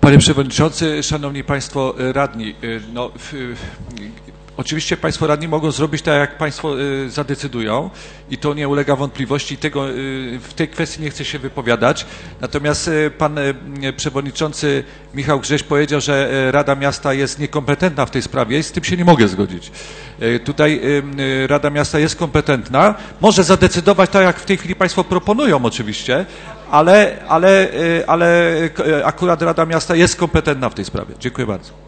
Panie Przewodniczący, Szanowni Państwo Radni, no, oczywiście Państwo Radni mogą zrobić tak, jak Państwo zadecydują i to nie ulega wątpliwości. W tej kwestii nie chcę się wypowiadać. Natomiast Pan Przewodniczący Michał Grześ powiedział, że Rada Miasta jest niekompetentna w tej sprawie i z tym się nie mogę zgodzić. Tutaj Rada Miasta jest kompetentna, może zadecydować tak, jak w tej chwili Państwo proponują oczywiście, ale akurat Rada Miasta jest kompetentna w tej sprawie. Dziękuję bardzo.